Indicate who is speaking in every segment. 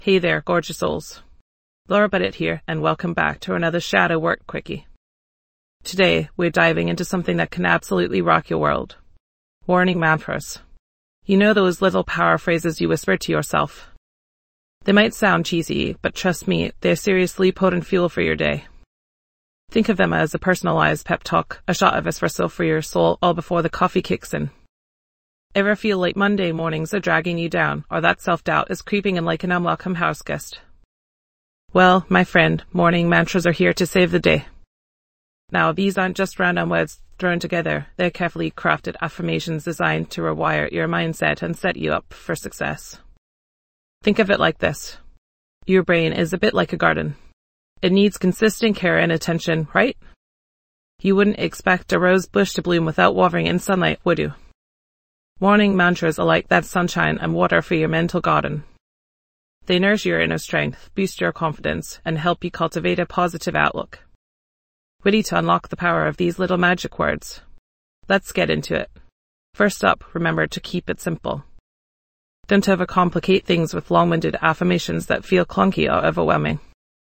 Speaker 1: Hey there, gorgeous souls. Laura Buddett here, and welcome back to another Shadow Work Quickie. Today, we're diving into something that can absolutely rock your world. Warning mantras. You know those little power phrases you whisper to yourself? They might sound cheesy, but trust me, they're seriously potent fuel for your day. Think of them as a personalized pep talk, a shot of espresso for your soul all before the coffee kicks in. Ever feel like Monday mornings are dragging you down, or that self-doubt is creeping in like an unwelcome house guest? Well, my friend, morning mantras are here to save the day. Now, these aren't just random words thrown together. They're carefully crafted affirmations designed to rewire your mindset and set you up for success. Think of it like this. Your brain is a bit like a garden. It needs consistent care and attention, right? You wouldn't expect a rose bush to bloom without watering in sunlight, would you? Morning mantras are like that sunshine and water for your mental garden. They nourish your inner strength, boost your confidence, and help you cultivate a positive outlook. Ready to unlock the power of these little magic words? Let's get into it. First up, remember to keep it simple. Don't overcomplicate things with long-winded affirmations that feel clunky or overwhelming.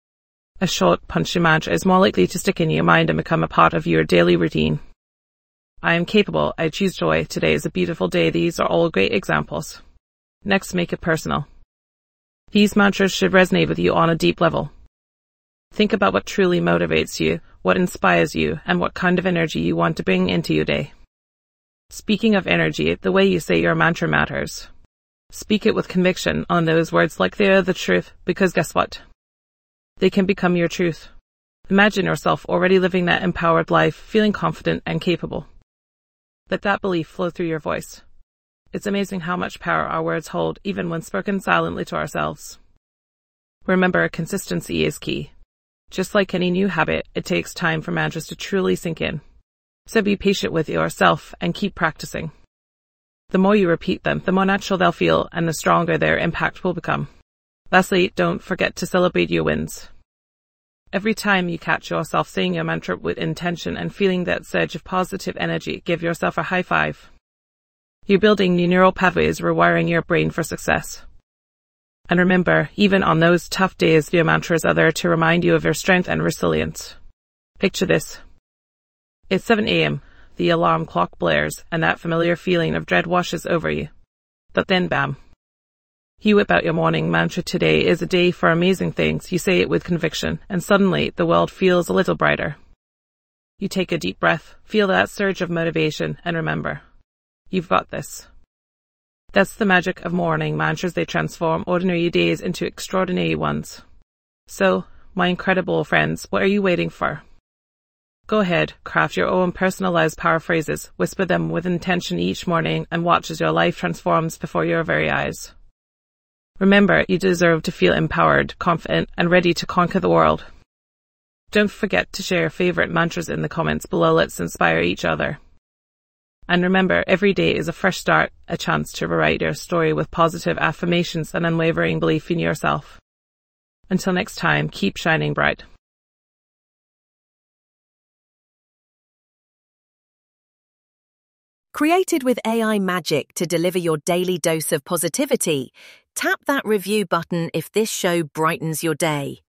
Speaker 1: A short, punchy mantra is more likely to stick in your mind and become a part of your daily routine. I am capable, I choose joy, today is a beautiful day. These are all great examples. Next, make it personal. These mantras should resonate with you on a deep level. Think about what truly motivates you, what inspires you, and what kind of energy you want to bring into your day. Speaking of energy, the way you say your mantra matters. Speak it with conviction on those words like they're the truth, because guess what? They can become your truth. Imagine yourself already living that empowered life, feeling confident and capable. Let that belief flow through your voice. It's amazing how much power our words hold, even when spoken silently to ourselves. Remember, consistency is key. Just like any new habit, it takes time for mantras to truly sink in. So be patient with yourself and keep practicing. The more you repeat them, the more natural they'll feel and the stronger their impact will become. Lastly, don't forget to celebrate your wins. Every time you catch yourself saying your mantra with intention and feeling that surge of positive energy, give yourself a high five. You're building new neural pathways, rewiring your brain for success. And remember, even on those tough days, your mantras are there to remind you of your strength and resilience. Picture this. It's 7 a.m., the alarm clock blares, and that familiar feeling of dread washes over you. But then bam. You whip out your morning mantra. Today is a day for amazing things. You say it with conviction, and suddenly the world feels a little brighter. You take a deep breath, feel that surge of motivation, and remember, you've got this. That's the magic of morning mantras. They transform ordinary days into extraordinary ones. So, my incredible friends, what are you waiting for? Go ahead, craft your own personalized power phrases, whisper them with intention each morning, and watch as your life transforms before your very eyes. Remember, you deserve to feel empowered, confident, and ready to conquer the world. Don't forget to share your favorite mantras in the comments below. Let's inspire each other. And remember, every day is a fresh start, a chance to rewrite your story with positive affirmations and unwavering belief in yourself. Until next time, keep shining bright.
Speaker 2: Created with AI magic to deliver your daily dose of positivity, tap that review button if this show brightens your day.